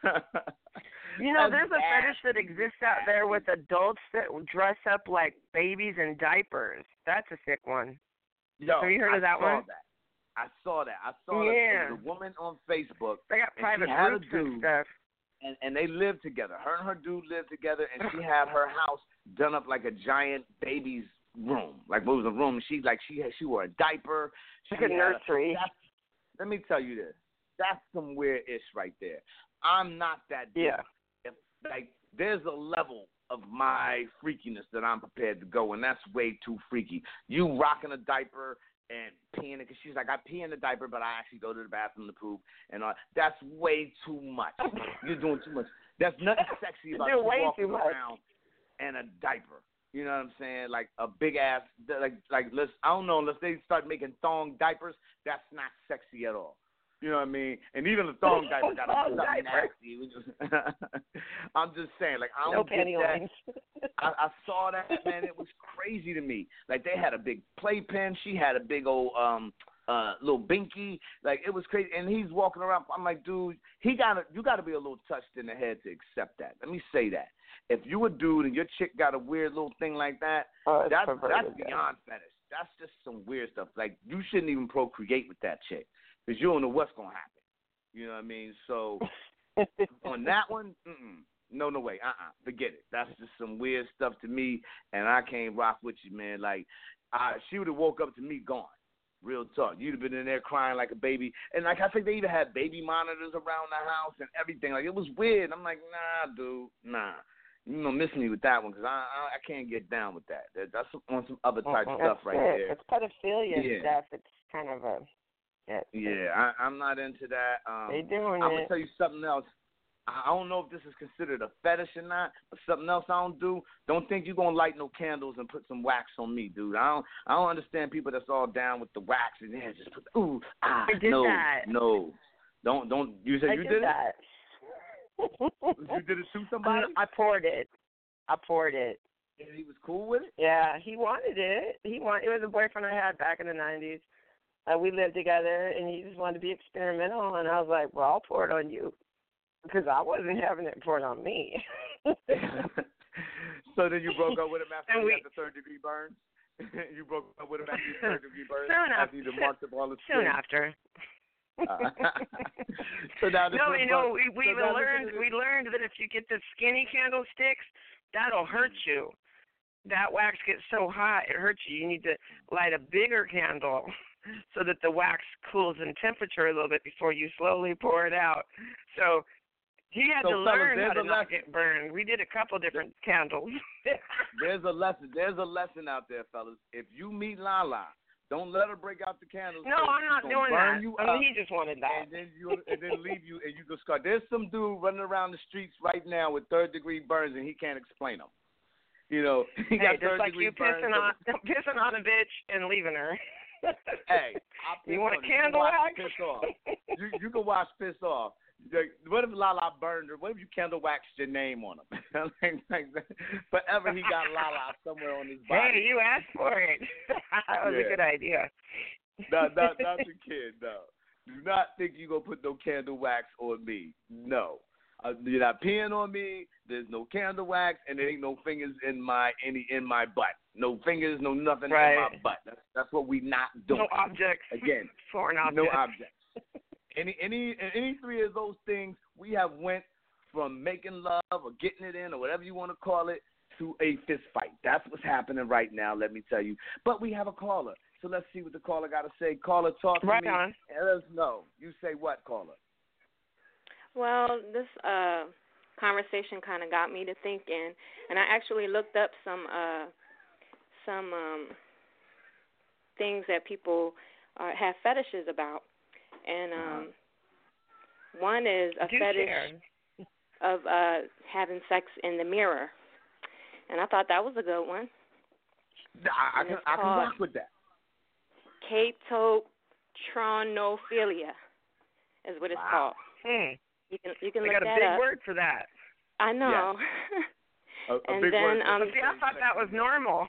There's a fetish that exists out there with adults that dress up like babies in diapers. That's a sick one. Yo, have you heard of that one? I saw that. There was a woman on Facebook. They got private groups and stuff. And they lived together. Her and her dude lived together, and she had her house done up like a giant baby's room. Like, what was a room? She wore a diaper. Like a nursery. Let me tell you this. That's some weird-ish right there. I'm not that dude. Yeah. There's a level of my freakiness that I'm prepared to go, and that's way too freaky. You rocking a diaper and peeing it, because she's like, I pee in the diaper, but I actually go to the bathroom to poop, and that's way too much. You're doing too much. There's nothing sexy about you walking around in a diaper. You know what I'm saying? Like a big ass, I don't know, unless they start making thong diapers, that's not sexy at all. You know what I mean? And even the thong diaper got to be something nasty. I'm just saying, like, I don't get that. I saw that, man. It was crazy to me. Like, they had a big playpen. She had a big old little binky. Like, it was crazy. And he's walking around. I'm like, dude, you got to be a little touched in the head to accept that. Let me say that. If you a dude and your chick got a weird little thing like that, that's beyond fetish. That's just some weird stuff. Like, you shouldn't even procreate with that chick, because you don't know what's going to happen. You know what I mean? So, on that one, no way. Forget it. That's just some weird stuff to me, and I can't rock with you, man. Like, she would have woke up to me gone. Real talk. You'd have been in there crying like a baby. And, like, I think they even had baby monitors around the house and everything. Like, it was weird. I'm like, nah, dude, nah. You don't miss me with that one, because I can't get down with that. That's on some other type of stuff right there. It's pedophilia stuff. It's kind of a... I'm not into that. They doing I'm going to tell you something else. I don't know if this is considered a fetish or not, but something else I don't do. Don't think you're going to light no candles and put some wax on me, dude. I don't understand people that's all down with the wax and just put I did that. No. Don't. You said you did that. You did it to somebody? I poured it. And he was cool with it? Yeah, he wanted it. It was a boyfriend I had back in the 90s. We lived together, and he just wanted to be experimental. And I was like, well, I'll pour it on you, because I wasn't having it poured on me. So then you broke up with him after you had the third-degree burns? You broke up with him after the third-degree burns? After you marked up all the soon after. So now we learned that if you get the skinny candlesticks, that'll hurt you. That wax gets so hot, it hurts you. You need to light a bigger candle so that the wax cools in temperature a little bit before you slowly pour it out. So he had to learn how to not get burned. We did a couple different candles. There's a lesson. There's a lesson out there, fellas. If you meet Lala, don't let her break out the candles. No, I'm not doing that. He just wanted that. And then leave you, and you go scar. There's some dude running around the streets right now with third-degree burns, and he can't explain them. You know, he got just like you pissing on a bitch and leaving her. Hey, you want a candle wax? Piss off. You can watch Piss Off. What if Lala burned her? What if you candle waxed your name on him? Forever he got Lala somewhere on his body. Hey, you asked for it. That was a good idea. Not the kid, no. Do not think you're going to put no candle wax on me. No. You're not peeing on me. There's no candle wax, and there ain't no fingers in my butt. No fingers, no nothing in my butt. That's what we not doing. No objects. Again, foreign objects. No objects. Any three of those things, we have went from making love or getting it in or whatever you want to call it to a fist fight. That's what's happening right now, let me tell you. But we have a caller, so let's see what the caller got to say. Caller, talk to me on. and let us know. You say what, caller? Well, this conversation kind of got me to thinking, and I actually looked up some things that people have fetishes about, and one is a fetish of having sex in the mirror, and I thought that was a good one. I can rock with that. Catotronophilia is what it's called. You can look that up. They got a big word for that. I know. Yeah. And big then word. See, I thought that was normal.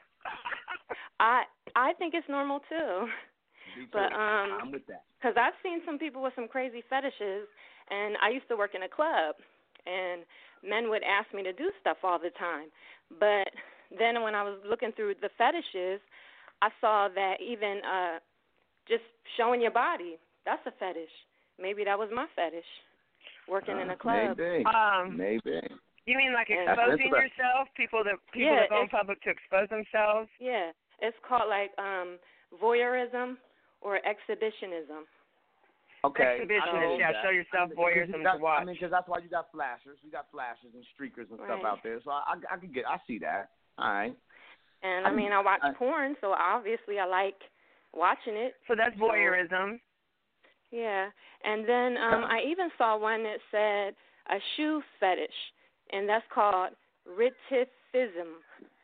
I think it's normal too. But I'm with that. Because I've seen some people with some crazy fetishes, and I used to work in a club, and men would ask me to do stuff all the time. But then when I was looking through the fetishes, I saw that even just showing your body, that's a fetish. Maybe that was my fetish, working in a club. Maybe. You mean like exposing yourself? People that go in public to expose themselves? Yeah. It's called like voyeurism or exhibitionism. Okay. Exhibitionism, show yourself, voyeurism to watch. I mean, because that's why you got flashers. We got flashers and streakers and stuff out there. So I see that. All right. And I mean, I watch porn, so obviously I like watching it. So that's voyeurism. Yeah. And then I even saw one that said a shoe fetish, and that's called retifism.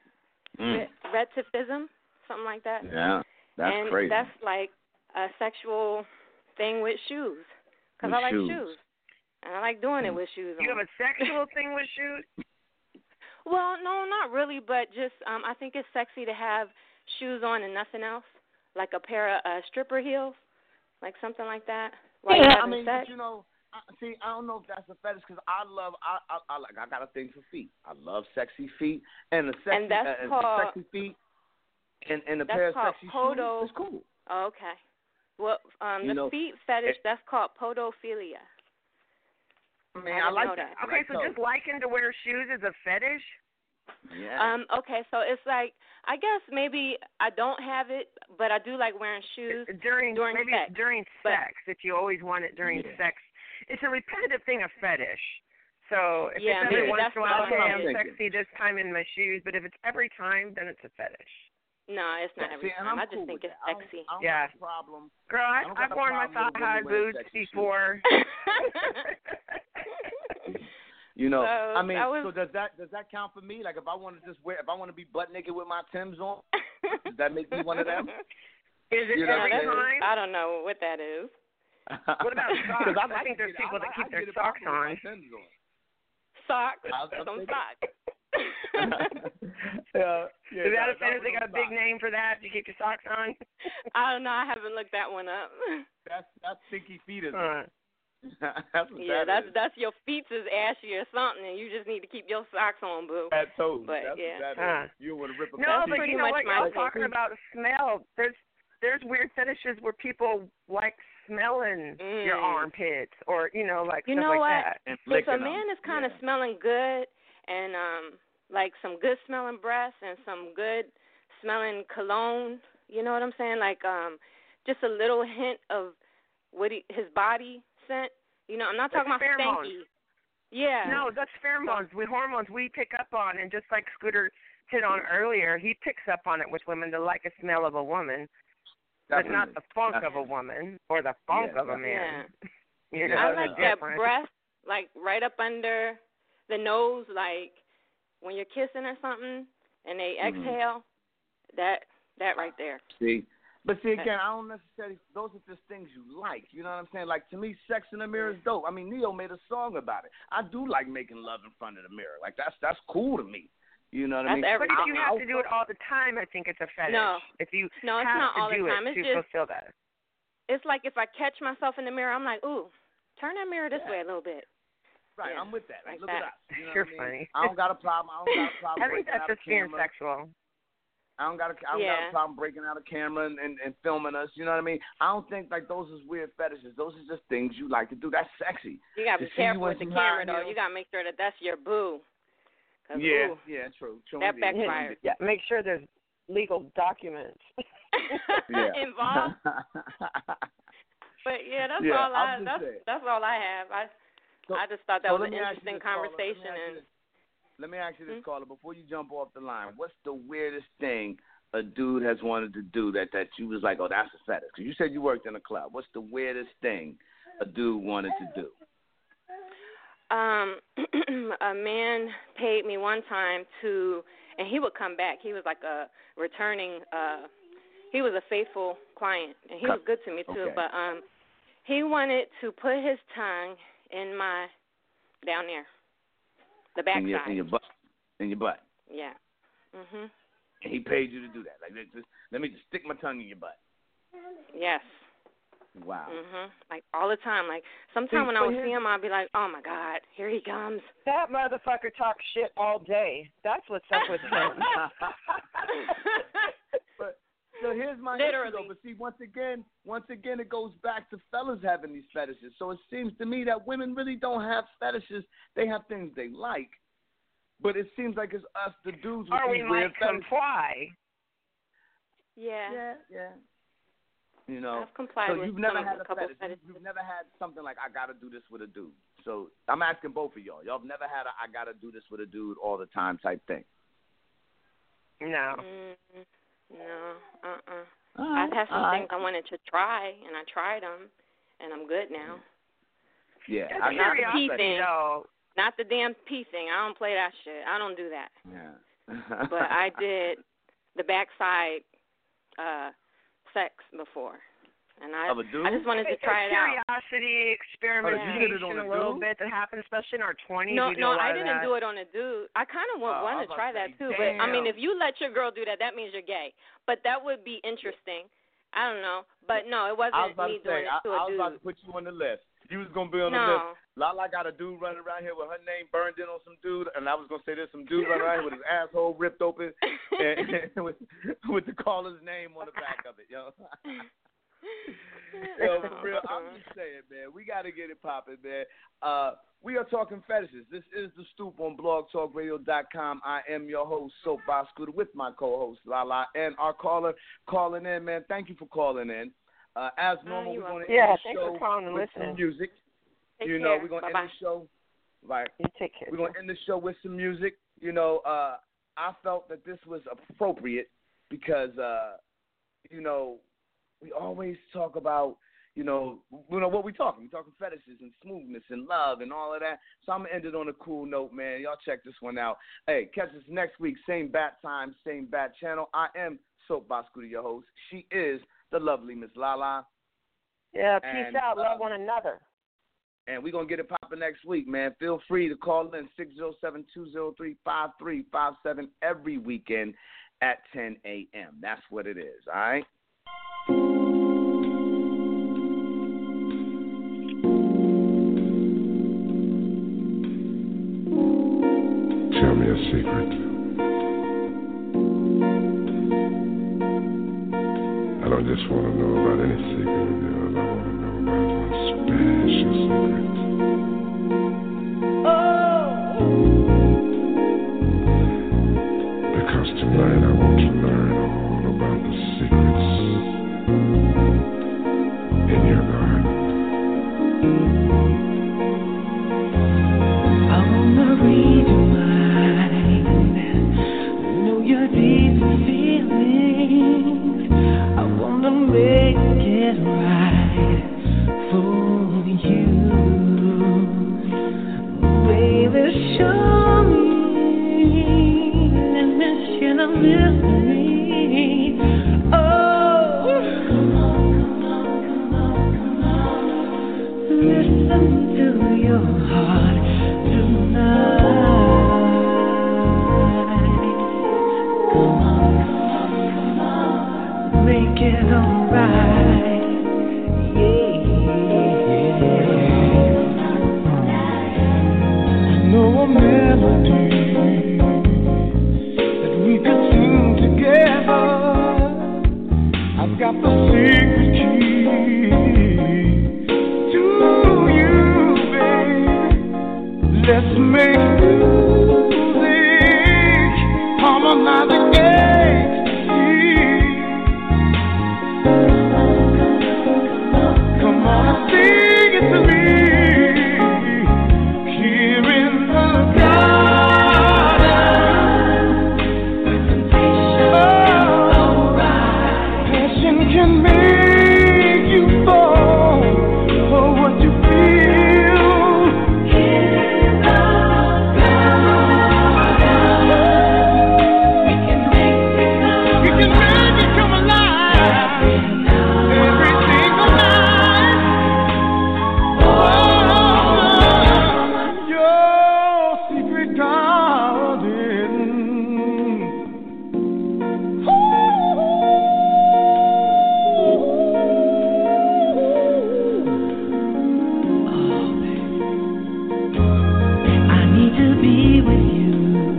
Retifism, something like that. Yeah, that's crazy. And that's like a sexual thing with shoes, because I like shoes. And I like doing it with shoes on. You have a sexual thing with shoes? Well, no, not really, but just I think it's sexy to have shoes on and nothing else, like a pair of stripper heels, like something like that. Yeah, I mean, but you know, see, I don't know if that's a fetish because I got a thing for feet. I love sexy feet, and sexy feet, and a pair of sexy shoes is cool. Oh, okay. Well, the feet fetish, that's called podophilia. I mean, I like that. Okay, so just liking to wear shoes is a fetish? Yeah. Okay, so it's like, I guess maybe I don't have it, but I do like wearing shoes during sex. During sex, that you always want it during sex. It's a repetitive thing, a fetish. So if it's every once in a while, okay, I'm sexy this time in my shoes, but if it's every time, then it's a fetish. No, it's not every time. I just think it's sexy. I don't have a problem. Girl, I've worn my thigh-high boots before. You know, I mean, so does that count for me? Like, if I want to be butt naked with my Timbs on, does that make me one of them? Is it every time? I don't know what that is. What about socks? I think there's people that keep their socks on. Socks. I'm Some thinking- socks. Is that a fetish? They got a big name for that? You keep your socks on? I don't know. I haven't looked that one up. That's stinky feet, isn't Uh, it? That's what Yeah, that is. that's your feet is ashy or something, and you just need to keep your socks on, boo. Bad toes. But, That's yeah. what that is. You want to rip a no, That's but pretty you know much what? my Y'all talking thing. about smell. There's weird fetishes where people like smelling your armpits or, like You stuff know like what? that. And If flicking a man them. is kind of Yeah. smelling good and like some good smelling breasts and some good smelling cologne, you know what I'm saying? Like just a little hint of what his body scent. I'm not talking about pheromones. stanky. Yeah. No, that's pheromones. Hormones we pick up on, and just like Scooter hit on earlier, he picks up on it with women to like a smell of a woman, but not the funk of a woman or the funk of a man. Yeah. You know, I the like that difference. breath, like right up under the nose, like when you're kissing or something, and they exhale. That right there. See? But see, again, I don't necessarily, those are just things you like. You know what I'm saying? Like, to me, Sex in the Mirror is dope. I mean, Neo made a song about it. I do like making love in front of the mirror. Like, that's cool to me. You know what I mean? Everything. But if you have to do it all the time, I think it's a fetish. No. If you No, it's have not to all the do time. it It's to just, fulfill that. it's like if I catch myself in the mirror, I'm like, ooh, turn that mirror this way a little bit. Right, Yeah, I'm with that. like Look that. at us. You know You're what I mean? funny. I don't got a problem. I I think breaking that's out a just being camera. sexual. I don't got a problem breaking out a camera and filming us. You know what I mean? I don't think like those is weird fetishes. Those are just things you like to do. That's sexy. You gotta be To see you careful in with the some camera high though. heels. You gotta make sure that that's your boo. 'Cause, Yeah, ooh, yeah, true. that indeed. backfires. Yeah, make sure there's legal documents. Yeah. involved. But yeah, that's Yeah, all I'm just saying. that's all I have. I just thought that So was let an me ask you interesting this, caller. conversation. Let me ask you this, caller, before you jump off the line. What's the weirdest thing a dude has wanted to do that you was like, oh, that's a fetish? Because you said you worked in a club. What's the weirdest thing a dude wanted to do? A man paid me one time and he would come back. He was like a returning, he was a faithful client, and he was good to me too. Okay. But he wanted to put his tongue in my down there, the backside. In your butt. In your butt. Yeah. Mhm. And he paid you to do that. Like, let me just stick my tongue in your butt. Yes. Wow. Mhm. Like all the time. Like sometimes when I would see him, I'd be like, "Oh my God, here he comes." That motherfucker talks shit all day. That's what's up with him. But so here's my Literally. issue, though. But see, once again, it goes back to fellas having these fetishes. So it seems to me that women really don't have fetishes. They have things they like, but it seems like it's us, the dudes, with Or we these might weird fetishes. comply. Yeah. Yeah. You know, I've complied so with you've never some, had a couple fetish. fetishes. You've never had something like, I got to do this with a dude. So I'm asking both of y'all. Y'all have never had a I got to do this with a dude all the time type thing. No. No. Right, I've had some things I wanted to try, and I tried them, and I'm good now. Yeah. It's I got curiosity, the thing. though. Not the damn pee thing. I don't play that shit. I don't do that. Yeah. But I did the backside sex before, and I Of a dude? just wanted to try it out. Curiosity, experimentation, you did it on a little dude? bit that happens, especially in our 20s. No, we do a lot I of didn't that. do it on a dude. I kind of I wanted was to try about to that say, too. But I mean, damn. if you let your girl do that, that means you're gay. But that would be interesting. I don't know. But no, it wasn't I was about me to say, doing it to a I was dude. about to put you on the list. You was going to be on the No. list. Lala got a dude running around here with her name burned in on some dude, and I was going to say there's some dude running around here with his asshole ripped open and with the caller's name on the back of it, yo. Yo, for real, I'm just saying, man, we got to get it popping, man. We are talking fetishes. This is The Stoop on blogtalkradio.com. I am your host, Soapbox Scooter, with my co-host, Lala, and our caller calling in, man. Thank you for calling in. As normal, we're going to end the thanks show for calling and with listening. some music. Take You know, care. we're going to Bye-bye. end the show. Like, You take care. we're going to end the show with some music. You know, I felt that this was appropriate because, you know, we always talk about, you know what we talking. We talking fetishes and smoothness and love and all of that. So I'm going to end it on a cool note, man. Y'all check this one out. Hey, catch us next week. Same bat time, same bat channel. I am Soapbox Scooter, your host. She is the lovely Miss Lala. Yeah, peace And, out. Love one another. And we're going to get it popping next week, man. Feel free to call in 607-203-5357 every weekend at 10 a.m. That's what it is, all right? Tell me a secret. I don't just want to know about any secret of yours. I want to know about one special secret. Because tonight I want to learn all about the secrets in your garden. I wanna read your mind, know your deep feelings. I wanna make it right for you, baby. Show me that mission of mystery. Oh, come on, listen to your heart tonight. Come on, make it alright. I know a melody that we can sing together. I've got the secret key to you, babe. Let's make music, harmonizing ecstasy. Come on and sing it to me. Here in the garden, passion can make you fall for what you feel. We can make it come alive every single night. Oh, your secret garden. I need to be with you.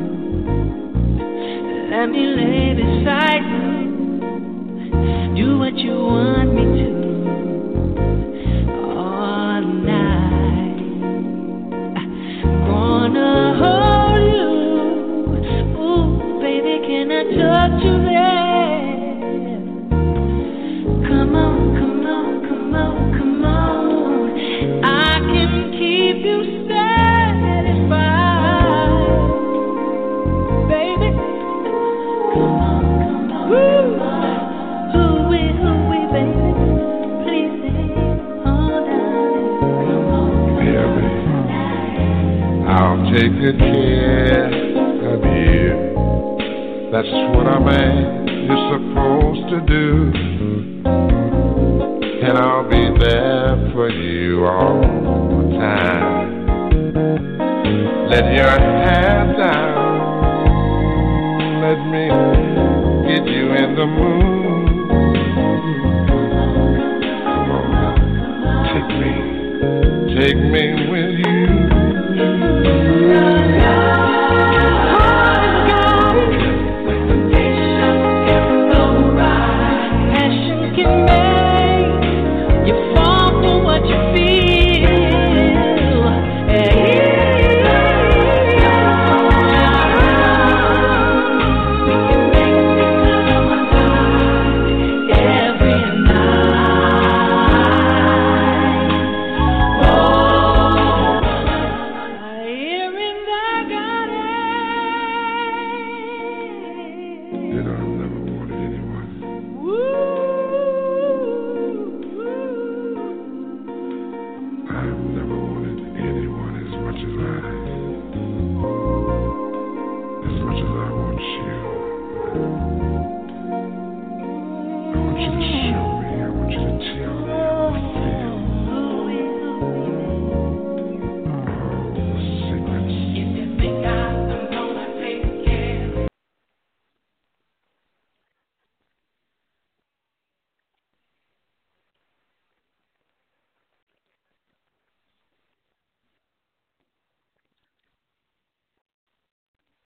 Let me lay beside you. Do what you want me to all night. Gonna hold you. Ooh, baby, can I touch you there? Come on, come on, come on, come on. I can keep you satisfied, baby. Come on, come on. Woo. Hoo-wee, baby. Please stay all night. Come on, Yeah, baby. I'll take good care of you. That's what a man is supposed to do. And I'll be there for you all the time. Let your hair down. Let me get you in the mood. Come on, take me with you.